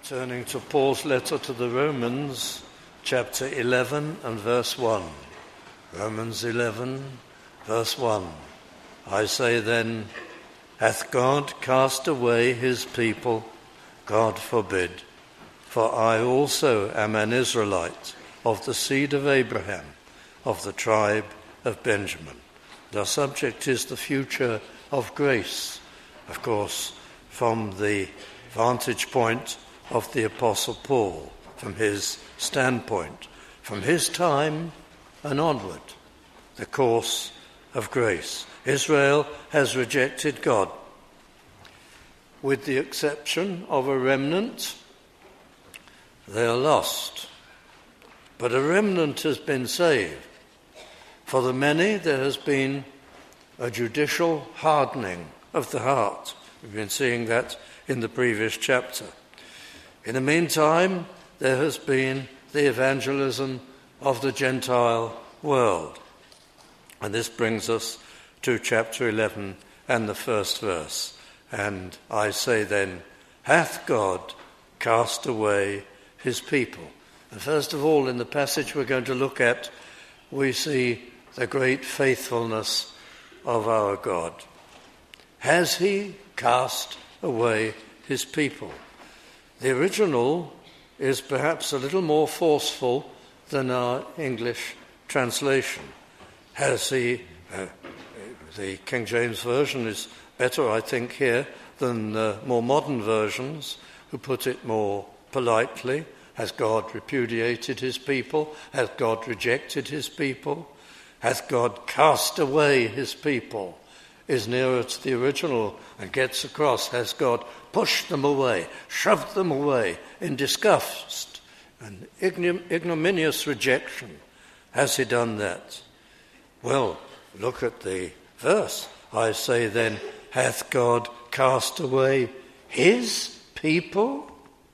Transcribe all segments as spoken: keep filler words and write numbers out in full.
Turning to Paul's letter to the Romans, chapter eleven and verse one. Romans eleven, verse one. I say then, hath God cast away his people? God forbid. For I also am an Israelite, of the seed of Abraham, of the tribe of Benjamin. The subject is the future of grace, of course, from the vantage point of the Apostle Paul, from his standpoint, from his time and onward, the course of grace. Israel has rejected God, with the exception of a remnant. They are lost, but a remnant has been saved. For the many, there has been a judicial hardening of the heart. We've been seeing that in the previous chapter. In the meantime, there has been the evangelism of the Gentile world. And this brings us to chapter eleven and the first verse. And I say then, hath God cast away his people? And first of all, in the passage we're going to look at, we see the great faithfulness of our God. Has he cast away his people? The original is perhaps a little more forceful than our English translation. Has he, uh, the King James Version is better, I think, here than uh, more modern versions, who put it more politely. Has God repudiated his people? Has God rejected his people? Hath God cast away his people? Is nearer to the original and gets across, has God pushed them away, shoved them away in disgust and ignom- ignominious rejection? Has he done that? Well, look at the verse. I say then, hath God cast away his people?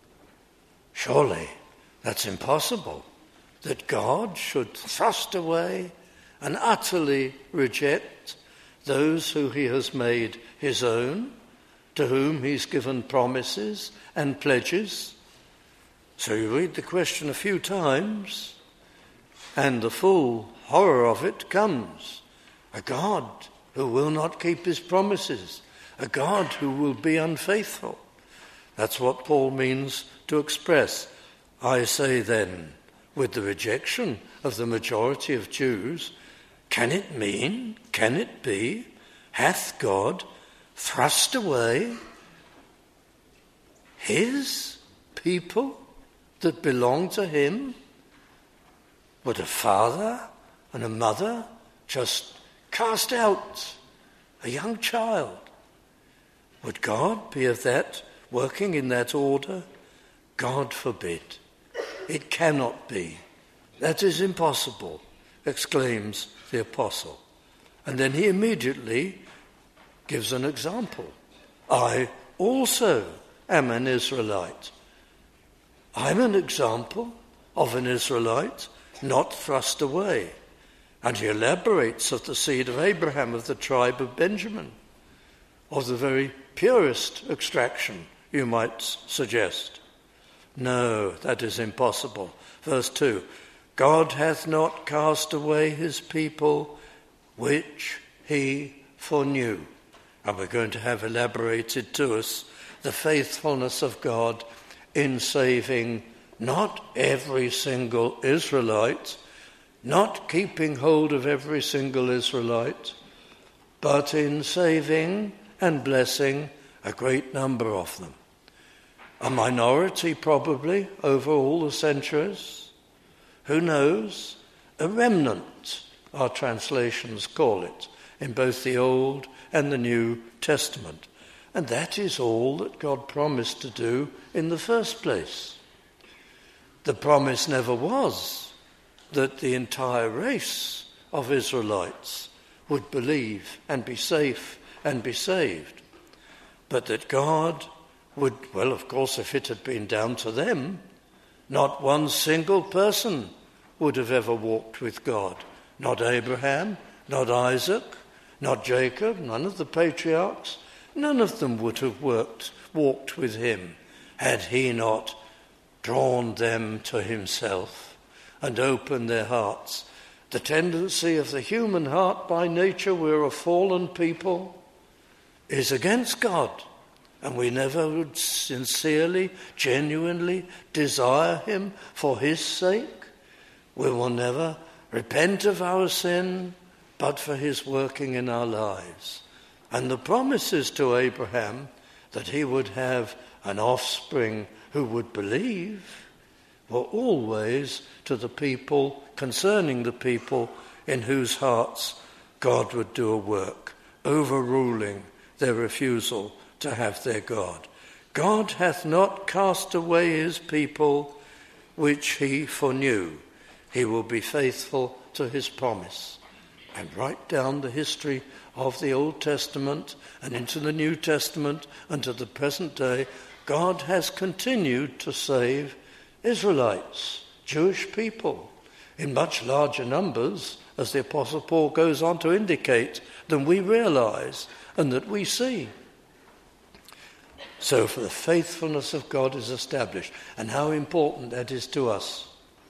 Surely that's impossible, that God should thrust away and utterly reject those who he has made his own, to whom he's given promises and pledges. So you read the question a few times, and the full horror of it comes. A God who will not keep his promises, a God who will be unfaithful. That's what Paul means to express. I say then, with the rejection of the majority of Jews, can it mean, can it be, hath God thrust away his people that belong to him? Would a father and a mother just cast out a young child? Would God be of that, working in that order? God forbid. It cannot be. That is impossible, exclaims the apostle. And then he immediately gives an example. I also am an Israelite. I'm an example of an Israelite not thrust away. And he elaborates of the seed of Abraham, of the tribe of Benjamin, of the very purest extraction, you might suggest. No, that is impossible. Verse two, God hath not cast away his people, which he foreknew. And we're going to have elaborated to us the faithfulness of God in saving not every single Israelite, not keeping hold of every single Israelite, but in saving and blessing a great number of them. A minority probably over all the centuries. Who knows? A remnant, our translations call it, in both the Old and the New Testament. And that is all that God promised to do in the first place. The promise never was that the entire race of Israelites would believe and be safe and be saved, but that God would, well, of course, if it had been down to them, not one single person would have ever walked with God. Not Abraham, not Isaac, not Jacob, none of the patriarchs. None of them would have worked, walked with him had he not drawn them to himself and opened their hearts. The tendency of the human heart by nature, we're a fallen people, is against God. And we never would sincerely, genuinely desire him for his sake. We will never repent of our sin, but for his working in our lives. And the promises to Abraham that he would have an offspring who would believe were always to the people, concerning the people in whose hearts God would do a work, overruling their refusal to have their God. God hath not cast away his people which he foreknew. He will be faithful to his promise. And right down the history of the Old Testament and into the New Testament and to the present day, God has continued to save Israelites, Jewish people, in much larger numbers, as the Apostle Paul goes on to indicate, than we realize and that we see. So for the faithfulness of God is established, and how important that is to us.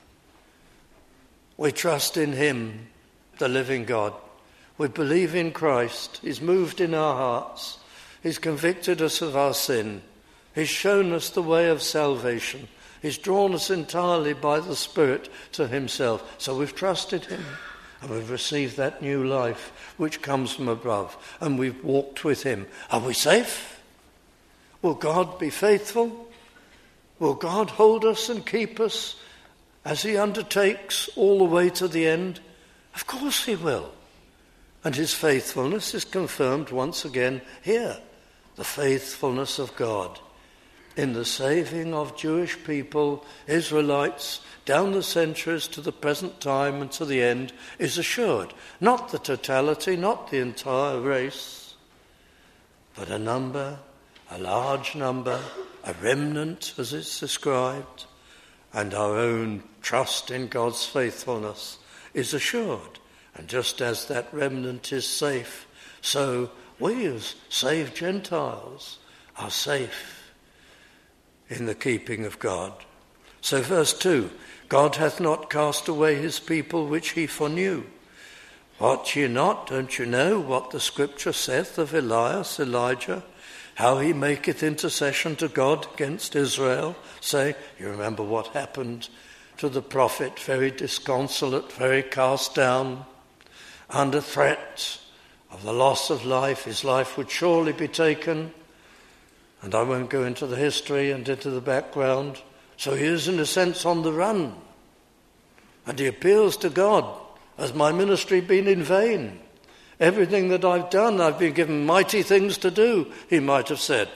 We trust in him, the living God. We believe in Christ. He's moved in our hearts. He's convicted us of our sin. He's shown us the way of salvation. He's drawn us entirely by the Spirit to himself. So we've trusted him, and we've received that new life which comes from above, and we've walked with him. Are we safe? Will God be faithful? Will God hold us and keep us as he undertakes all the way to the end? Of course he will. And his faithfulness is confirmed once again here. The faithfulness of God in the saving of Jewish people, Israelites, down the centuries to the present time and to the end, is assured. Not the totality, not the entire race, but a number, a large number, a remnant as it's described, and our own trust in God's faithfulness is assured. And just as that remnant is safe, so we as saved Gentiles are safe in the keeping of God. So verse two, God hath not cast away his people which he foreknew. Wot ye not, don't you know what the scripture saith of Elias, Elijah, how he maketh intercession to God against Israel? Say, you remember what happened to the prophet, very disconsolate, very cast down, under threat of the loss of life. His life would surely be taken. And I won't go into the history and into the background. So he is in a sense on the run. And he appeals to God, has my ministry been in vain? Everything that I've done, I've been given mighty things to do, he might have said.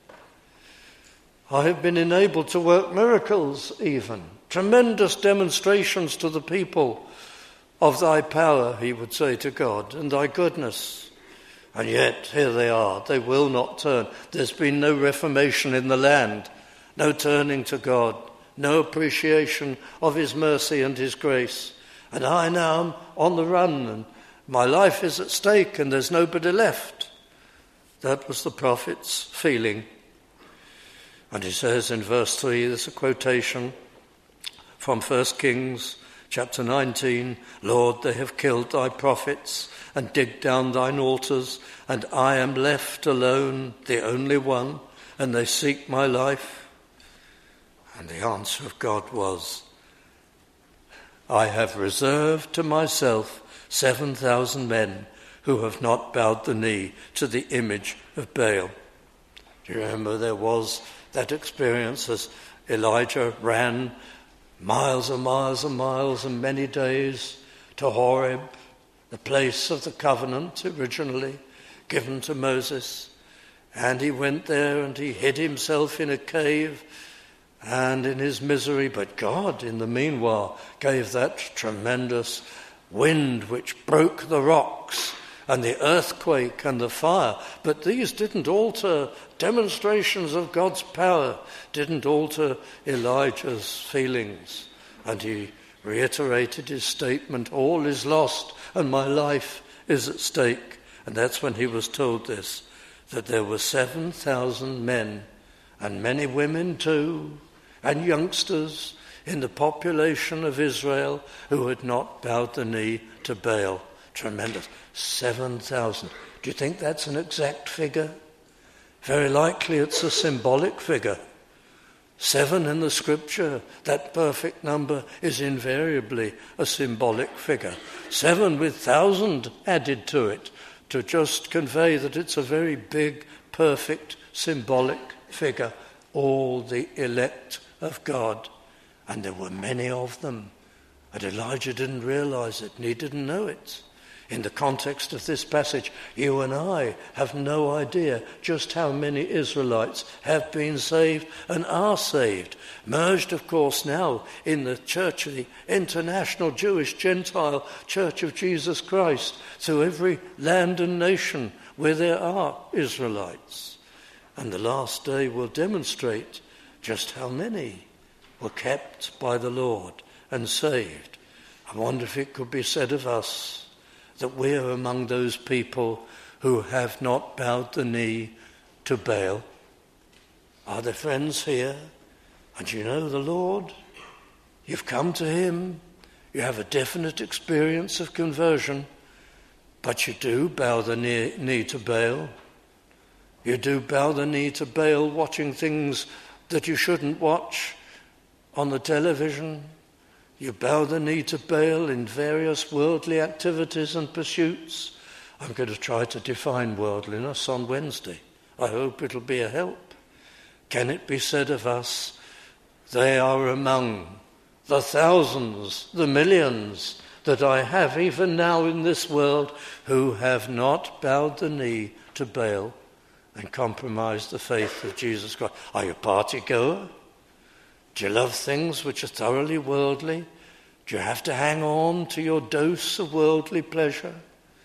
I have been enabled to work miracles even, tremendous demonstrations to the people of thy power, he would say to God, and thy goodness. And yet, here they are, they will not turn. There's been no reformation in the land, no turning to God, no appreciation of his mercy and his grace. And I now am on the run, and my life is at stake, and there's nobody left. That was the prophet's feeling. And he says in verse three, there's a quotation from First Kings chapter nineteen, Lord, they have killed thy prophets and digged down thine altars, and I am left alone, the only one, and they seek my life. And the answer of God was, I have reserved to myself seven thousand men who have not bowed the knee to the image of Baal. Do you remember there was that experience as Elijah ran miles and miles and miles and many days to Horeb, the place of the covenant originally given to Moses. And he went there and he hid himself in a cave and in his misery. But God, in the meanwhile, gave that tremendous wind which broke the rocks and the earthquake and the fire. But these didn't alter, demonstrations of God's power didn't alter Elijah's feelings. And he reiterated his statement, all is lost and my life is at stake. And that's when he was told this, that there were seven thousand men and many women too, and youngsters in the population of Israel who had not bowed the knee to Baal. Tremendous. seven thousand. Do you think that's an exact figure? Very likely it's a symbolic figure. Seven in the scripture, that perfect number, is invariably a symbolic figure. Seven with thousand added to it to just convey that it's a very big, perfect, symbolic figure. All the elect of God. And there were many of them. And Elijah didn't realize it, and he didn't know it. In the context of this passage, you and I have no idea just how many Israelites have been saved and are saved. Merged, of course, now in the Church of the International Jewish Gentile Church of Jesus Christ, through every land and nation where there are Israelites. And the last day will demonstrate just how many were kept by the Lord and saved. I wonder if it could be said of us that we're among those people who have not bowed the knee to Baal. Are there friends here? And you know the Lord? You've come to him. You have a definite experience of conversion. But you do bow the knee, knee to Baal. You do bow the knee to Baal, watching things that you shouldn't watch on the television. You bow the knee to Baal in various worldly activities and pursuits. I'm going to try to define worldliness on Wednesday. I hope it'll be a help. Can it be said of us, they are among the thousands, the millions that I have even now in this world who have not bowed the knee to Baal and compromised the faith of Jesus Christ? Are you a party goer? Do you love things which are thoroughly worldly? Do you have to hang on to your dose of worldly pleasure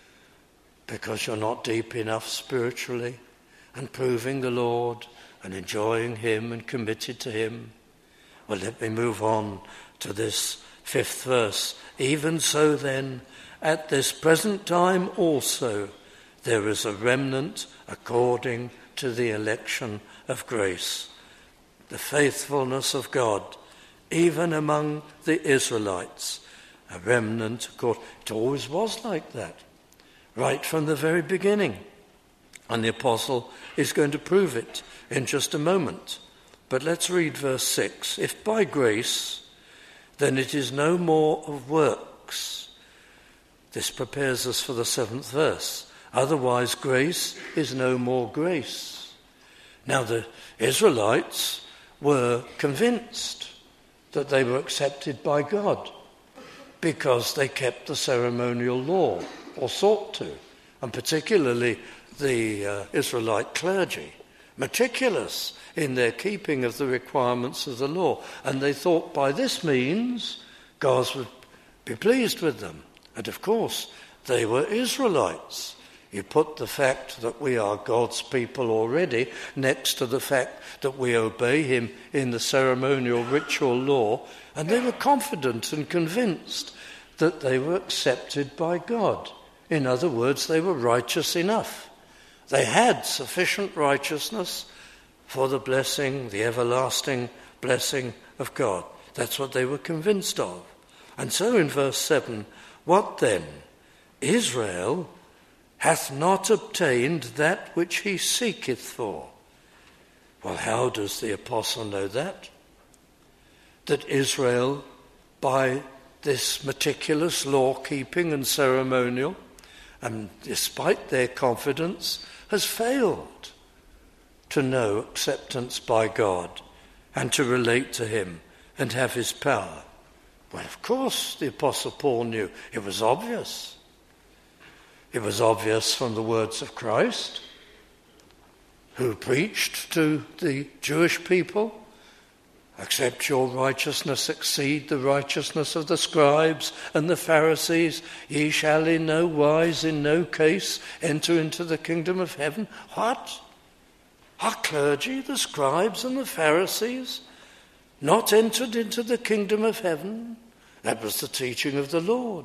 because you're not deep enough spiritually and proving the Lord and enjoying him and committed to him? Well, let me move on to this fifth verse. Even so then, at this present time also, there is a remnant according to the election of grace. The faithfulness of God, even among the Israelites, a remnant. It always was like that, right from the very beginning. And the apostle is going to prove it in just a moment. But let's read verse six. If by grace, then it is no more of works. This prepares us for the seventh verse. Otherwise, grace is no more grace. Now, the Israelites were convinced that they were accepted by God because they kept the ceremonial law, or sought to, and particularly the uh, Israelite clergy, meticulous in their keeping of the requirements of the law. And they thought by this means God would be pleased with them. And of course, they were Israelites. You put the fact that we are God's people already next to the fact that we obey him in the ceremonial ritual law, and they were confident and convinced that they were accepted by God. In other words, they were righteous enough. They had sufficient righteousness for the blessing, the everlasting blessing of God. That's what they were convinced of. And so in verse seven, what then? Israel hath not obtained that which he seeketh for. Well, how does the apostle know that? That Israel, by this meticulous law-keeping and ceremonial, and despite their confidence, has failed to know acceptance by God and to relate to him and have his power. Well, of course, the apostle Paul knew. It was obvious. It was obvious from the words of Christ, who preached to the Jewish people, except your righteousness exceed the righteousness of the scribes and the Pharisees, ye shall in no wise, in no case, enter into the kingdom of heaven. What? Our clergy, the scribes and the Pharisees, not entered into the kingdom of heaven? That was the teaching of the Lord,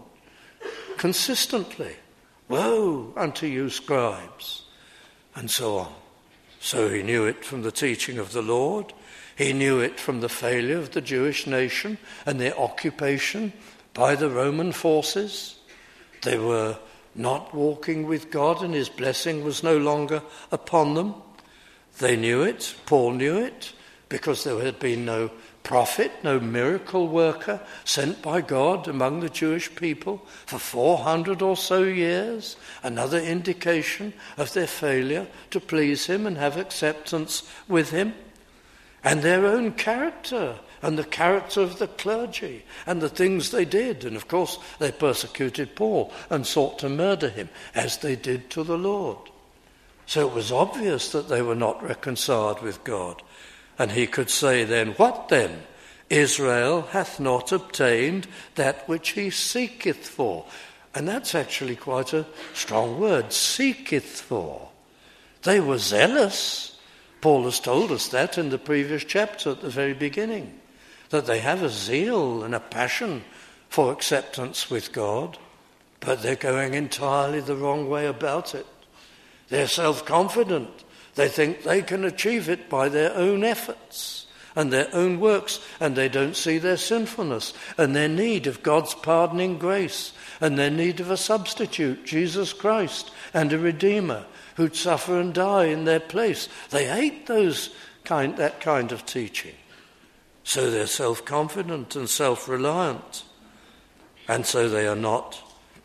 consistently. Woe unto you, scribes, and so on. So he knew it from the teaching of the Lord. He knew it from the failure of the Jewish nation and their occupation by the Roman forces. They were not walking with God, and his blessing was no longer upon them. They knew it, Paul knew it, because there had been no prophet, no miracle worker sent by God among the Jewish people for four hundred or so years, another indication of their failure to please him and have acceptance with him. And their own character, and the character of the clergy, and the things they did. And of course they persecuted Paul and sought to murder him, as they did to the Lord. So it was obvious that they were not reconciled with God. And he could say then, what then? Israel hath not obtained that which he seeketh for. And that's actually quite a strong word, seeketh for. They were zealous. Paul has told us that in the previous chapter at the very beginning, that they have a zeal and a passion for acceptance with God, but they're going entirely the wrong way about it. They're self-confident. They think they can achieve it by their own efforts and their own works, and they don't see their sinfulness and their need of God's pardoning grace and their need of a substitute, Jesus Christ, and a Redeemer who'd suffer and die in their place. They hate those kind, that kind of teaching. So they're self-confident and self-reliant, and so they are not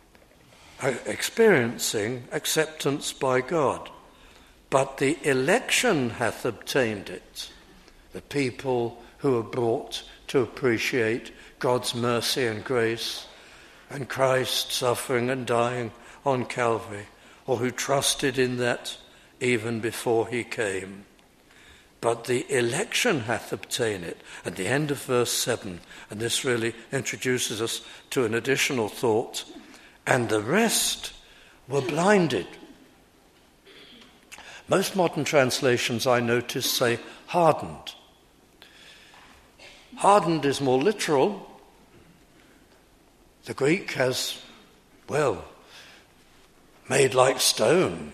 experiencing acceptance by God. But the election hath obtained it, the people who are brought to appreciate God's mercy and grace and Christ suffering and dying on Calvary, or who trusted in that even before he came. But the election hath obtained it. At the end of verse seven, and this really introduces us to an additional thought, and the rest were blinded. Most modern translations, I notice, say hardened. Hardened is more literal. The Greek has, well, made like stone.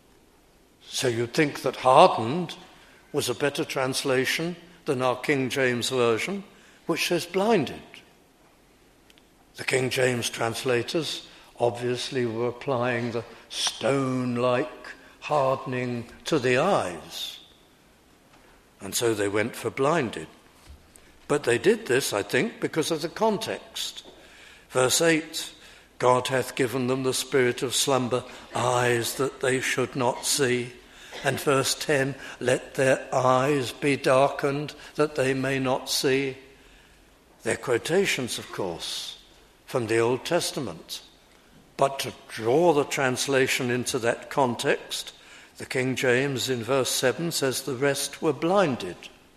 So you'd think that hardened was a better translation than our King James Version, which says blinded. The King James translators obviously were applying the stone-like hardening to the eyes, and so they went for blinded. But they did this, I think, because of the context. Verse eight, God hath given them the spirit of slumber, eyes that they should not see. And verse ten, let their eyes be darkened that they may not see. They're quotations, of course, from the Old Testament. But to draw the translation into that context, the King James in verse seven says the rest were blinded,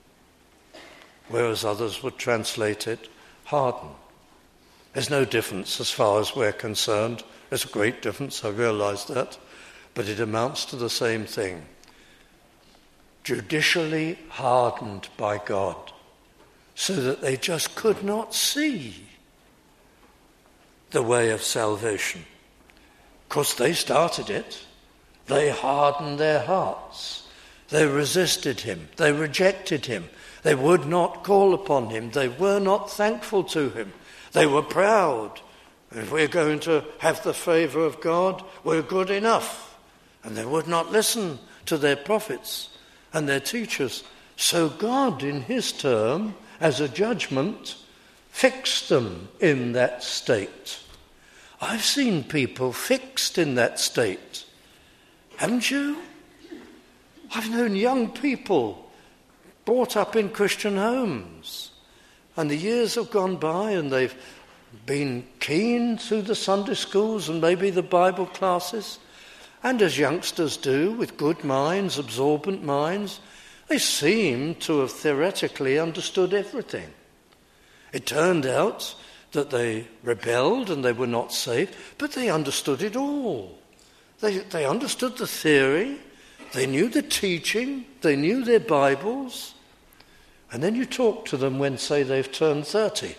whereas others would translate it hardened. There's no difference as far as we're concerned. There's a great difference, I realise that, but it amounts to the same thing. Judicially hardened by God, so that they just could not see the way of salvation. Of course, they started it. They hardened their hearts. They resisted him. They rejected him. They would not call upon him. They were not thankful to him. They were proud. If we're going to have the favour of God, we're good enough. And they would not listen to their prophets and their teachers. So God, in his term, as a judgment, fixed them in that state. I've seen people fixed in that state. Haven't you? I've known young people brought up in Christian homes, and the years have gone by and they've been keen through the Sunday schools and maybe the Bible classes, and as youngsters do, with good minds, absorbent minds, they seem to have theoretically understood everything. It turned out that they rebelled and they were not saved, but they understood it all. They, they understood the theory, they knew the teaching, they knew their Bibles, and then you talk to them when, say, they've turned thirty,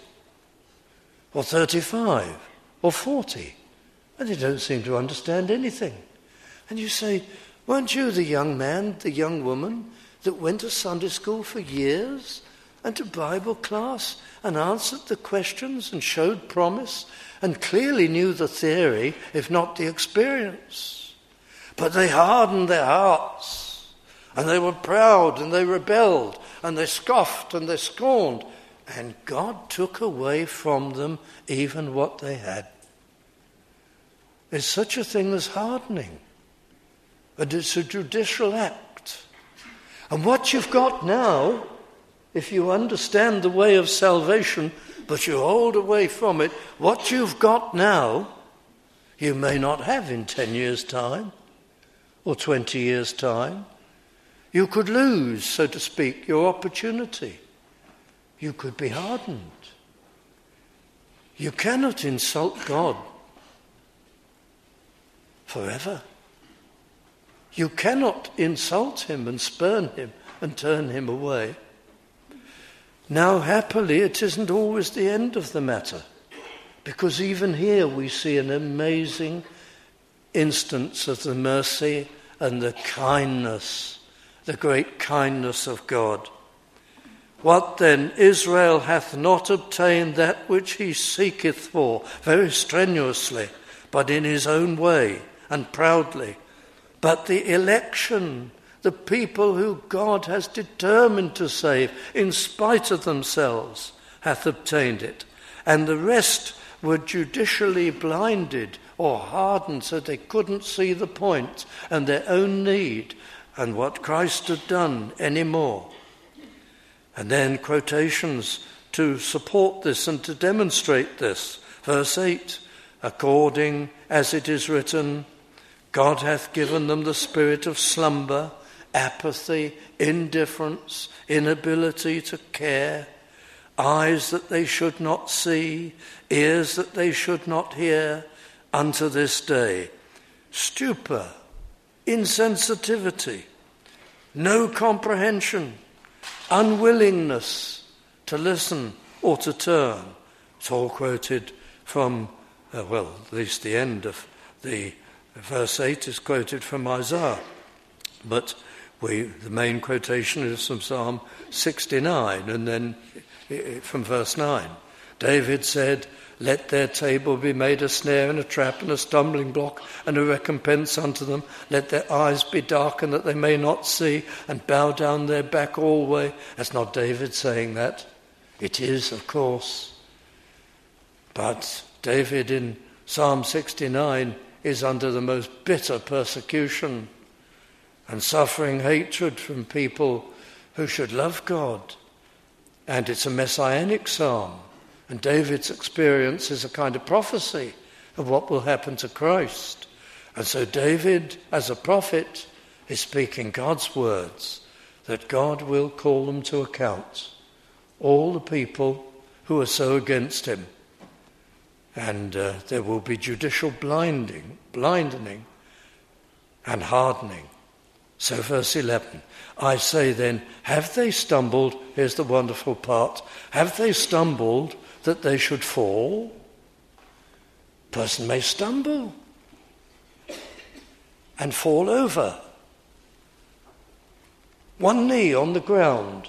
or thirty-five, or forty, and they don't seem to understand anything. And you say, Weren't you the young man, the young woman that went to Sunday school for years and to Bible class and answered the questions and showed promise and clearly knew the theory, if not the experience? But they hardened their hearts, and they were proud, and they rebelled, and they scoffed, and they scorned, and God took away from them even what they had. There's such a thing as hardening, and it's a judicial act. And what you've got now, if you understand the way of salvation, but you hold away from it, what you've got now, you may not have in ten years' time, or twenty years' time. You could lose, so to speak, your opportunity. You could be hardened. You cannot insult God forever. You cannot insult him and spurn him and turn him away. Now, happily, it isn't always the end of the matter, because even here we see an amazing instance of the mercy and the kindness, the great kindness of God. What then? Israel hath not obtained that which he seeketh for, very strenuously, but in his own way and proudly. But the election, the people who God has determined to save in spite of themselves, hath obtained it. And the rest were judicially blinded or hardened so they couldn't see the point and their own need and what Christ had done anymore. And then quotations to support this and to demonstrate this. Verse eight, according as it is written, God hath given them the spirit of slumber, apathy, indifference, inability to care, eyes that they should not see, ears that they should not hear, unto this day. Stupor, insensitivity, no comprehension, unwillingness to listen or to turn. It's all quoted from, uh, well, at least the end of the verse eight is quoted from Isaiah. But we, the main quotation is from Psalm sixty-nine, and then from verse nine. David said, let their table be made a snare and a trap and a stumbling block and a recompense unto them. Let their eyes be darkened that they may not see, and bow down their back alway. That's not David saying that. It is, of course. But David in Psalm sixty-nine is under the most bitter persecution and suffering hatred from people who should love God. And it's a messianic psalm. And David's experience is a kind of prophecy of what will happen to Christ. And so David, as a prophet, is speaking God's words, that God will call them to account, all the people who are so against him. And uh, there will be judicial blinding, blinding and hardening. So verse eleven, I say then, have they stumbled? Here's the wonderful part. Have they stumbled that they should fall? A person may stumble and fall over. One knee on the ground.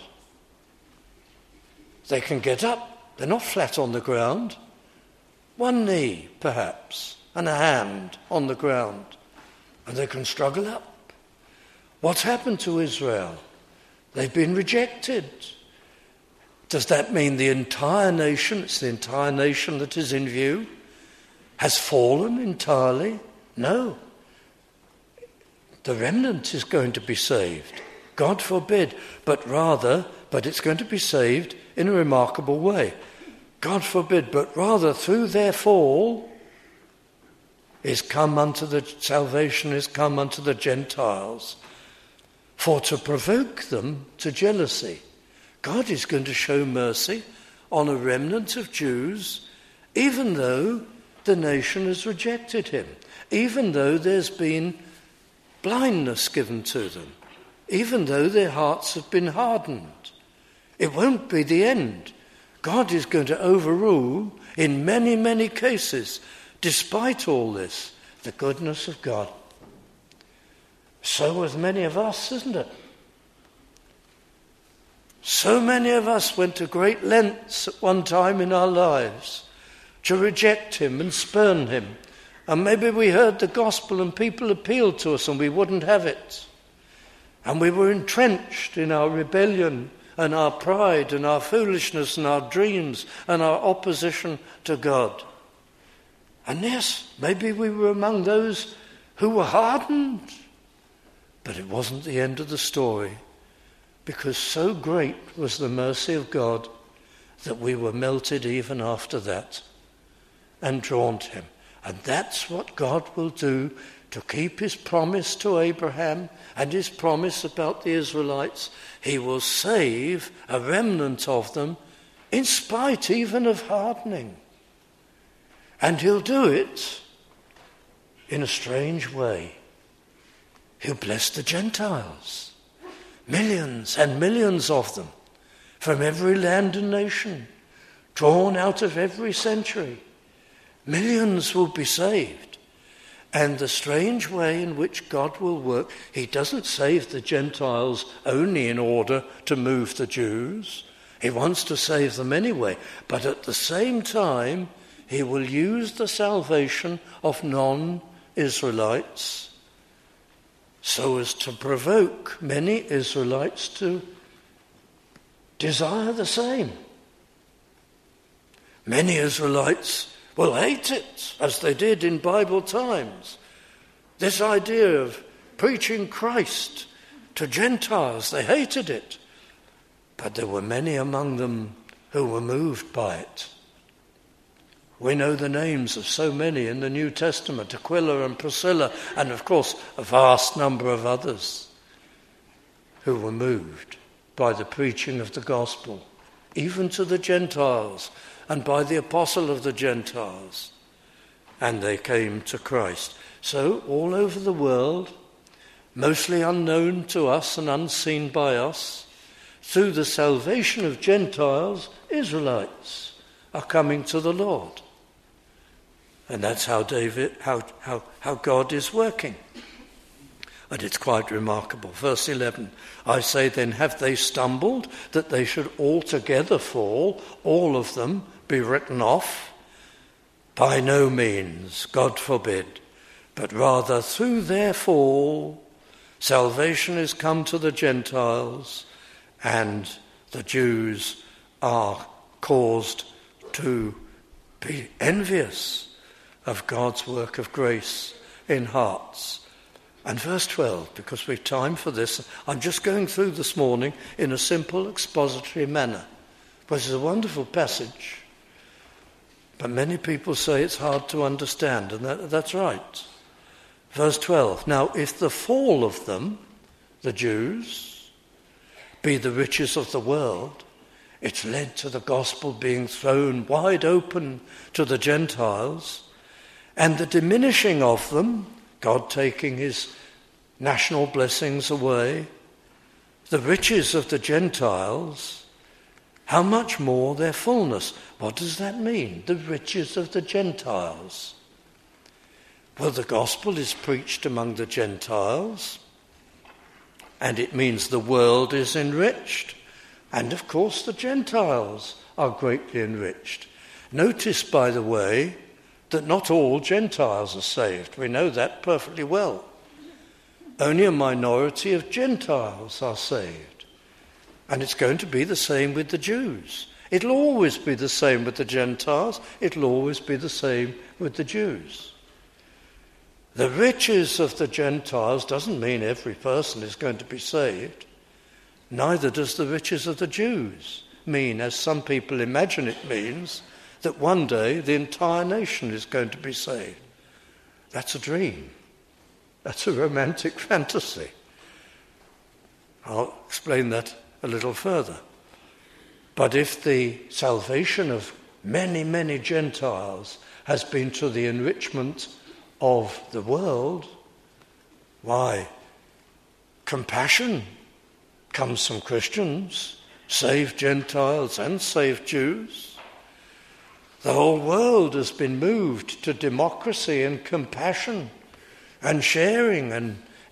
They can get up. They're not flat on the ground. One knee, perhaps, and a hand on the ground. And they can struggle up. What's happened to Israel? They've been rejected. Does that mean the entire nation, it's the entire nation that is in view, has fallen entirely? No. The remnant is going to be saved. God forbid. But rather, but it's going to be saved in a remarkable way. God forbid, but rather through their fall is come unto the salvation is come unto the Gentiles, for to provoke them to jealousy. God is going to show mercy on a remnant of Jews, even though the nation has rejected him, even though there's been blindness given to them, even though their hearts have been hardened. It won't be the end. God is going to overrule in many, many cases, despite all this, the goodness of God. So with many of us, isn't it? So many of us went to great lengths at one time in our lives to reject him and spurn him. And maybe we heard the gospel and people appealed to us and we wouldn't have it. And we were entrenched in our rebellion and our pride and our foolishness and our dreams and our opposition to God. And yes, maybe we were among those who were hardened. But it wasn't the end of the story, because so great was the mercy of God that we were melted even after that and drawn to him. And that's what God will do to keep his promise to Abraham and his promise about the Israelites. He will save a remnant of them in spite even of hardening. And he'll do it in a strange way. He'll bless the Gentiles, millions and millions of them, from every land and nation, drawn out of every century. Millions will be saved. And the strange way in which God will work, he doesn't save the Gentiles only in order to move the Jews. He wants to save them anyway. But at the same time, he will use the salvation of non-Israelites so as to provoke many Israelites to desire the same. Many Israelites will hate it, as they did in Bible times. This idea of preaching Christ to Gentiles, they hated it. But there were many among them who were moved by it. We know the names of so many in the New Testament, Aquila and Priscilla, and of course a vast number of others who were moved by the preaching of the gospel, even to the Gentiles, and by the apostle of the Gentiles. And they came to Christ. So all over the world, mostly unknown to us and unseen by us, through the salvation of Gentiles, Israelites are coming to the Lord. And that's how David, how, how, how God is working. And it's quite remarkable. Verse eleven, I say then, have they stumbled that they should altogether fall, all of them be written off? By no means, God forbid, but rather through their fall, salvation is come to the Gentiles, and the Jews are caused to be envious of God's work of grace in hearts. And verse twelve, because we've time for this, I'm just going through this morning in a simple expository manner, which is a wonderful passage, but many people say it's hard to understand, and that, that's right. Verse twelve, now if the fall of them, the Jews, be the riches of the world, it's led to the gospel being thrown wide open to the Gentiles, and the diminishing of them, God taking his national blessings away, the riches of the Gentiles, how much more their fullness? What does that mean, the riches of the Gentiles? Well, the gospel is preached among the Gentiles, and it means the world is enriched, and of course the Gentiles are greatly enriched. Notice, by the way, that not all Gentiles are saved. We know that perfectly well. Only a minority of Gentiles are saved. And it's going to be the same with the Jews. It'll always be the same with the Gentiles. It'll always be the same with the Jews. The riches of the Gentiles doesn't mean every person is going to be saved. Neither does the riches of the Jews mean, as some people imagine it means, that one day the entire nation is going to be saved. That's a dream. That's a romantic fantasy. I'll explain that a little further. But if the salvation of many, many Gentiles has been to the enrichment of the world, why, compassion comes from Christians, saved Gentiles and saved Jews. The whole world has been moved to democracy and compassion and sharing and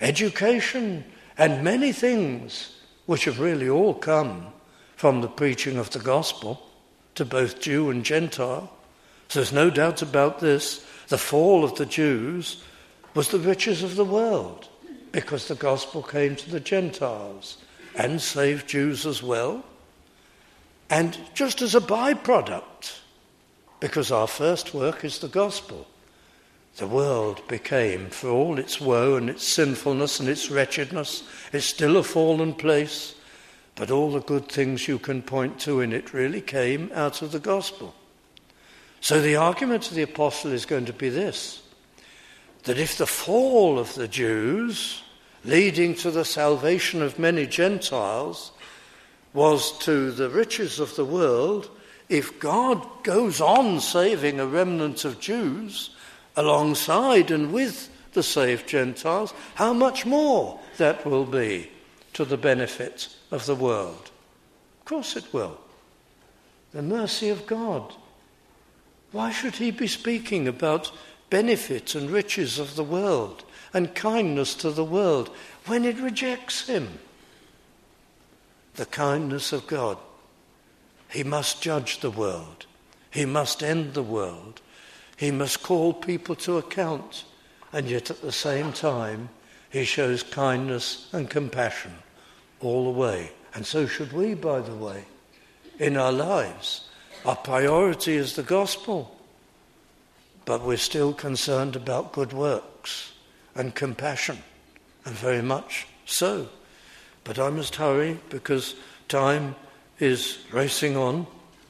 education, and many things which have really all come from the preaching of the gospel to both Jew and Gentile. So there's no doubt about this. The fall of the Jews was the riches of the world, because the gospel came to the Gentiles and saved Jews as well. And just as a byproduct, because our first work is the gospel, the world became, for all its woe and its sinfulness and its wretchedness, it's still a fallen place, but all the good things you can point to in it really came out of the gospel. So the argument of the apostle is going to be this, that if the fall of the Jews, leading to the salvation of many Gentiles, was to the riches of the world, if God goes on saving a remnant of Jews alongside and with the saved Gentiles, how much more that will be to the benefit of the world. Of course it will. The mercy of God. Why should he be speaking about benefit and riches of the world and kindness to the world when it rejects him? The kindness of God. He must judge the world. He must end the world. He must call people to account. And yet at the same time, he shows kindness and compassion all the way. And so should we, by the way, in our lives. Our priority is the gospel. But we're still concerned about good works and compassion, and very much so. But I must hurry because time is racing on.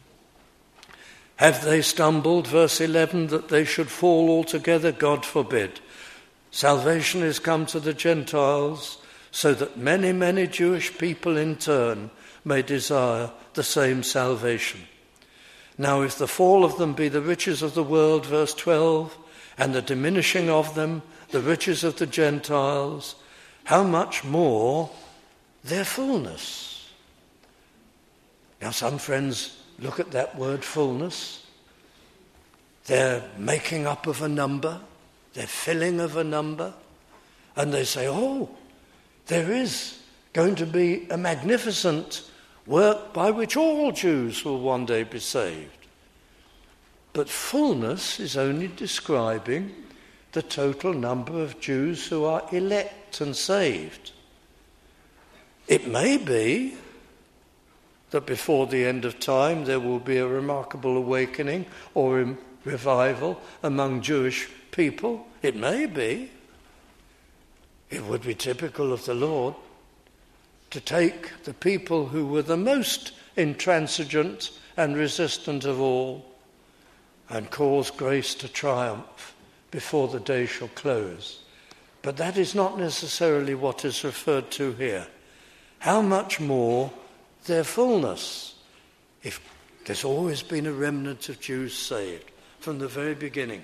Have they stumbled, verse eleven, that they should fall altogether? God forbid. Salvation is come to the Gentiles, so that many, many Jewish people in turn may desire the same salvation. Now if the fall of them be the riches of the world, verse twelve, and the diminishing of them the riches of the Gentiles, how much more their fullness? Now some friends look at that word fullness. They're making up of a number. They're filling of a number. And they say, oh, there is going to be a magnificent work by which all Jews will one day be saved. But fullness is only describing the total number of Jews who are elect and saved. It may be that before the end of time there will be a remarkable awakening or a revival among Jewish people. It may be. It would be typical of the Lord to take the people who were the most intransigent and resistant of all and cause grace to triumph before the day shall close. But that is not necessarily what is referred to here. How much more their fullness? If there's always been a remnant of Jews saved from the very beginning.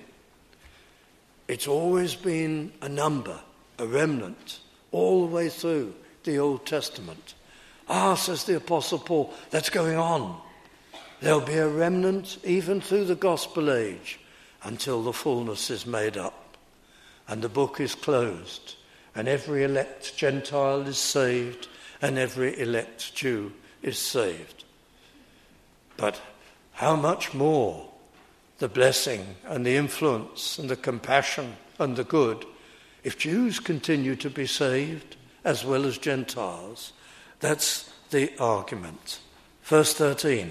It's always been a number, a remnant, all the way through the Old Testament. Ah, says the Apostle Paul, that's going on. There'll be a remnant even through the gospel age until the fullness is made up and the book is closed and every elect Gentile is saved and every elect Jew is saved. But how much more the blessing and the influence and the compassion and the good if Jews continue to be saved as well as Gentiles. That's the argument. Verse thirteen.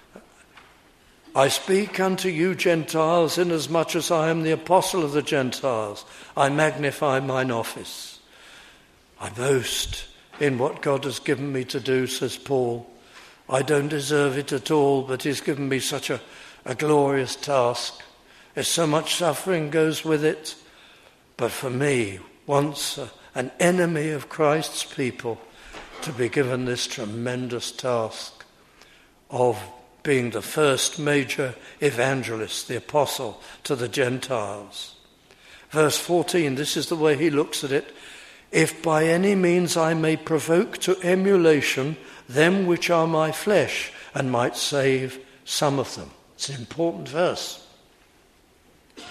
I speak unto you Gentiles, inasmuch as I am the apostle of the Gentiles. I magnify mine office. I boast in what God has given me to do, says Paul. I don't deserve it at all, but he's given me such a, a glorious task. There's so much suffering goes with it. But for me, once a, an enemy of Christ's people, to be given this tremendous task of being the first major evangelist, the apostle to the Gentiles. Verse fourteen, this is the way he looks at it. If by any means I may provoke to emulation them which are my flesh, and might save some of them. It's an important verse.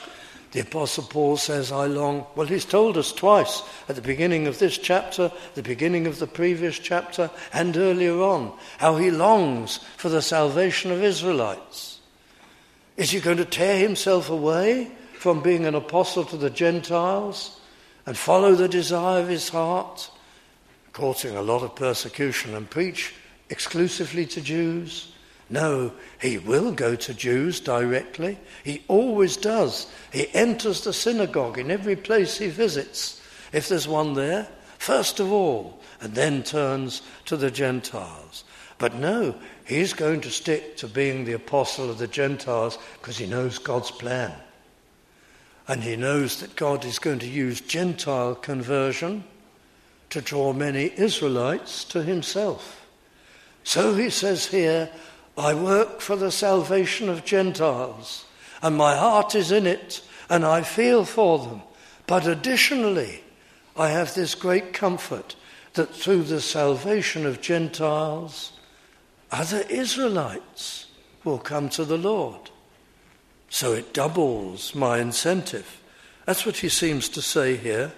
The Apostle Paul says, I long, well, he's told us twice at the beginning of this chapter, the beginning of the previous chapter, and earlier on, how he longs for the salvation of Israelites. Is he going to tear himself away from being an apostle to the Gentiles and follow the desire of his heart, courting a lot of persecution, and preach exclusively to Jews? No, he will go to Jews directly. He always does. He enters the synagogue in every place he visits, if there's one there, first of all, and then turns to the Gentiles. But no, he's going to stick to being the apostle of the Gentiles because he knows God's plan. And he knows that God is going to use Gentile conversion to draw many Israelites to himself. So he says here, I work for the salvation of Gentiles, and my heart is in it, and I feel for them. But additionally, I have this great comfort that through the salvation of Gentiles, other Israelites will come to the Lord. So it doubles my incentive. That's what he seems to say here.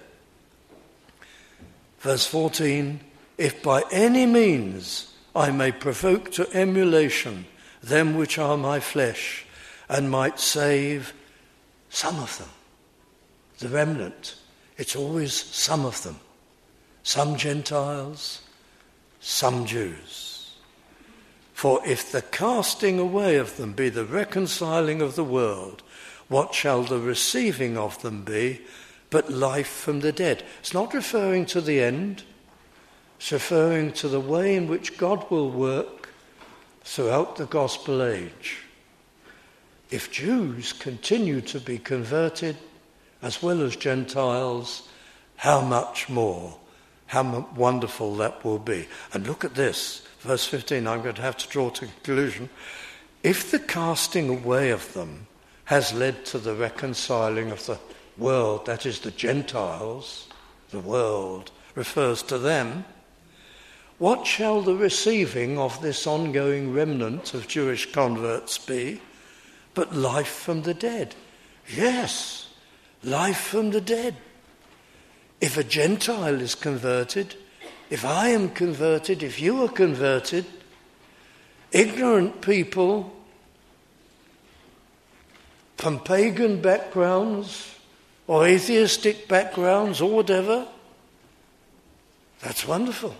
Verse fourteen, if by any means I may provoke to emulation them which are my flesh, and might save some of them. The remnant, it's always some of them. Some Gentiles, some Jews. For if the casting away of them be the reconciling of the world, what shall the receiving of them be but life from the dead? It's not referring to the end. It's referring to the way in which God will work throughout the gospel age. If Jews continue to be converted, as well as Gentiles, how much more, how wonderful that will be. And look at this, verse fifteen, I'm going to have to draw to conclusion. If the casting away of them has led to the reconciling of the world, that is the Gentiles, the world refers to them, what shall the receiving of this ongoing remnant of Jewish converts be but life from the dead? Yes, life from the dead. If a Gentile is converted, if I am converted, if you are converted, ignorant people from pagan backgrounds or atheistic backgrounds or whatever, that's wonderful.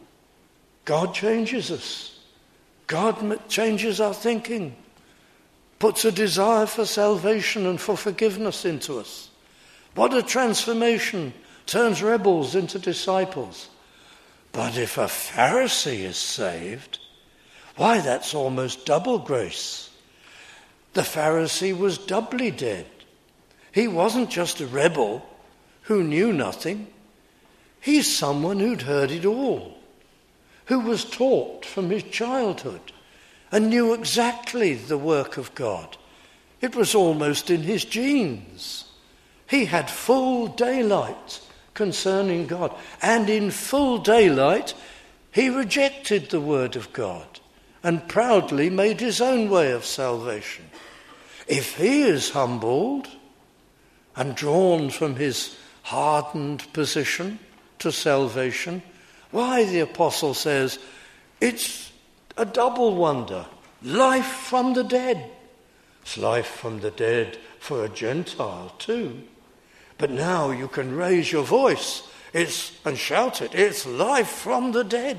God changes us. God changes our thinking, puts a desire for salvation and for forgiveness into us. What a transformation, turns rebels into disciples. But if a Pharisee is saved, why, that's almost double grace. The Pharisee was doubly dead. He wasn't just a rebel who knew nothing. He's someone who'd heard it all, who was taught from his childhood and knew exactly the work of God. It was almost in his genes. He had full daylight concerning God, and in full daylight he rejected the word of God and proudly made his own way of salvation. If he is humbled and drawn from his hardened position to salvation, why, the apostle says, it's a double wonder. Life from the dead. It's life from the dead for a Gentile too. But now you can raise your voice it's, and shout it. It's life from the dead.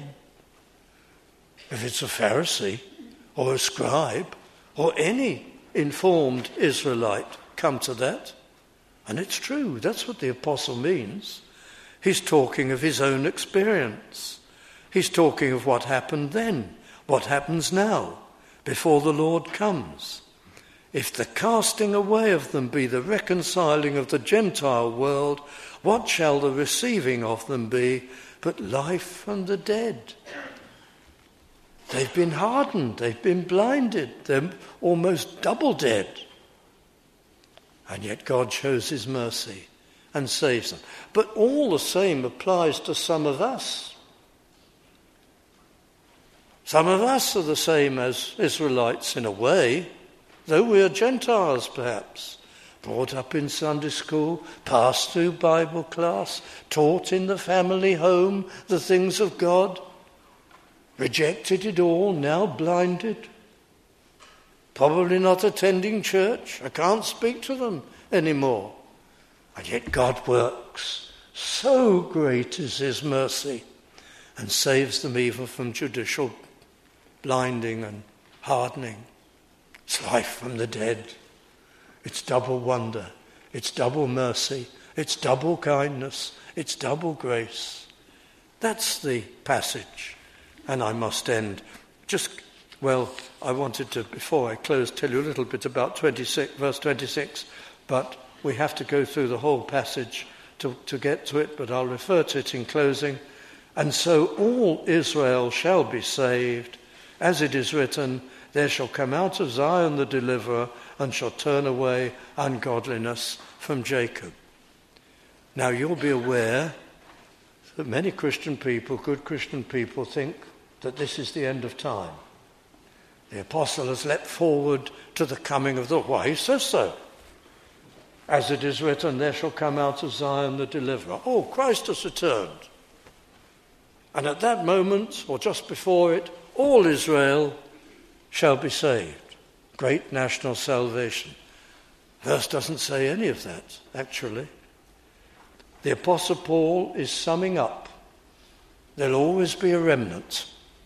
If it's a Pharisee or a scribe or any informed Israelite come to that, and it's true, that's what the apostle means. He's talking of his own experience. He's talking of what happened then, what happens now, before the Lord comes. If the casting away of them be the reconciling of the Gentile world, what shall the receiving of them be but life from the dead? They've been hardened, they've been blinded, they're almost double dead. And yet God shows his mercy and saves them. But all the same applies to some of us. Some of us are the same as Israelites in a way, though we are Gentiles perhaps. brought up in Sunday school, passed through Bible class, taught in the family home the things of God, rejected it all, now blinded, probably not attending church. I can't speak to them anymore. And yet God works. So great is his mercy, and saves them even from judicial blinding and hardening. It's life from the dead. It's double wonder. It's double mercy. It's double kindness. It's double grace. That's the passage. And I must end. Just, well, I wanted to, before I close, tell you a little bit about twenty-six, verse twenty-six, but we have to go through the whole passage to, to get to it, but I'll refer to it in closing. And so all Israel shall be saved, as it is written, there shall come out of Zion the deliverer, and shall turn away ungodliness from Jacob. Now you'll be aware that many Christian people, good Christian people, think that this is the end of time. The apostle has leapt forward to the coming of the, why he says so. As it is written, there shall come out of Zion the deliverer. Oh, Christ has returned. And at that moment, or just before it, all Israel shall be saved. Great national salvation. Verse doesn't say any of that, actually. The Apostle Paul is summing up. There'll always be a remnant.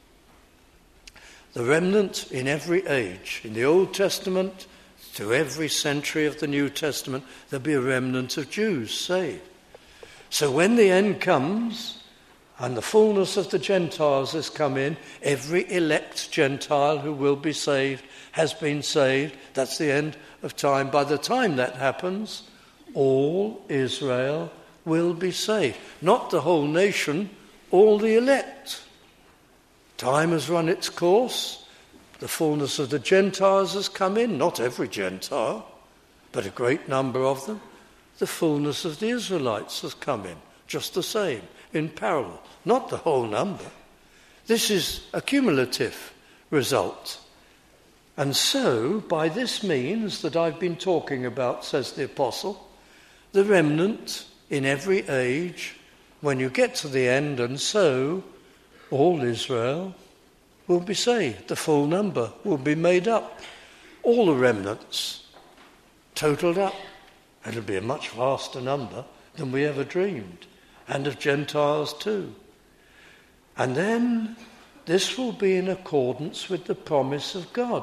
The remnant in every age. In the Old Testament, to every century of the New Testament, there'll be a remnant of Jews saved. So when the end comes, and the fullness of the Gentiles has come in, every elect Gentile who will be saved has been saved. That's the end of time. By the time that happens, all Israel will be saved. Not the whole nation, all the elect. Time has run its course. The fullness of the Gentiles has come in. Not every Gentile, but a great number of them. The fullness of the Israelites has come in, just the same, in parallel. Not the whole number. This is a cumulative result. And so, by this means that I've been talking about, says the Apostle, the remnant in every age, when you get to the end, and so all Israel will be saved. The full number will be made up. All the remnants totaled up. It'll be a much vaster number than we ever dreamed. And of Gentiles too. And then this will be in accordance with the promise of God.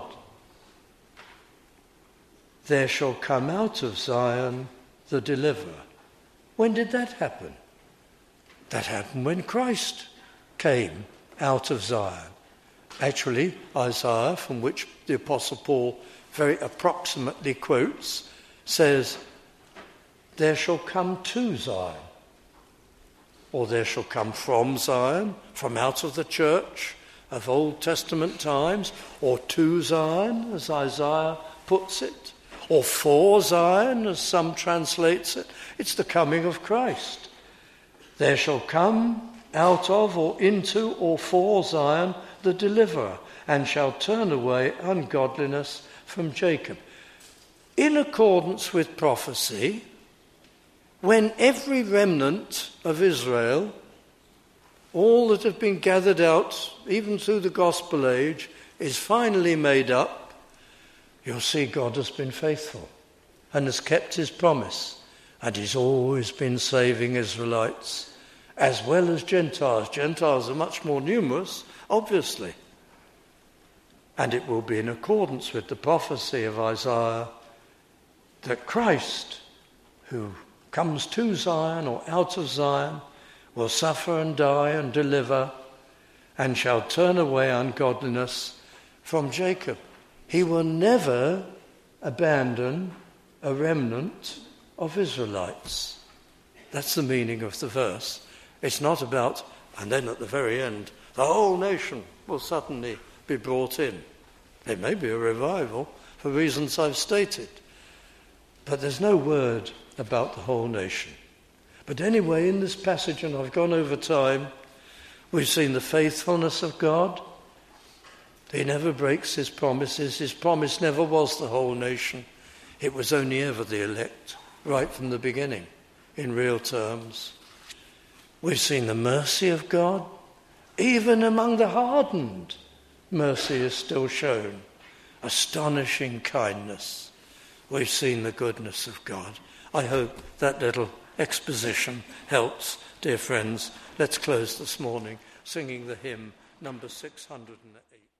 There shall come out of Zion the deliverer. When did that happen? That happened when Christ came out of Zion. Actually, Isaiah, from which the Apostle Paul very approximately quotes, says, there shall come to Zion. Or there shall come from Zion, from out of the church of Old Testament times, or to Zion, as Isaiah puts it, or for Zion, as some translates it. It's the coming of Christ. There shall come out of, or into, or for Zion the deliverer, and shall turn away ungodliness from Jacob. In accordance with prophecy, when every remnant of Israel, all that have been gathered out, even through the gospel age, is finally made up, you'll see God has been faithful and has kept his promise. And he's always been saving Israelites, as well as Gentiles. Gentiles are much more numerous, obviously. And it will be in accordance with the prophecy of Isaiah that Christ, who comes to Zion or out of Zion, will suffer and die and deliver, and shall turn away ungodliness from Jacob. He will never abandon a remnant of Israelites. That's the meaning of the verse. It's not about, and then at the very end, the whole nation will suddenly be brought in. There may be a revival for reasons I've stated, but there's no word about the whole nation. But anyway, in this passage, and I've gone over time, we've seen the faithfulness of God. He never breaks his promises. His promise never was the whole nation. It was only ever the elect, right from the beginning, in real terms. We've seen the mercy of God. Even among the hardened, mercy is still shown. Astonishing kindness. We've seen the goodness of God. I hope that little exposition helps, dear friends. Let's close this morning singing the hymn number six hundred eight.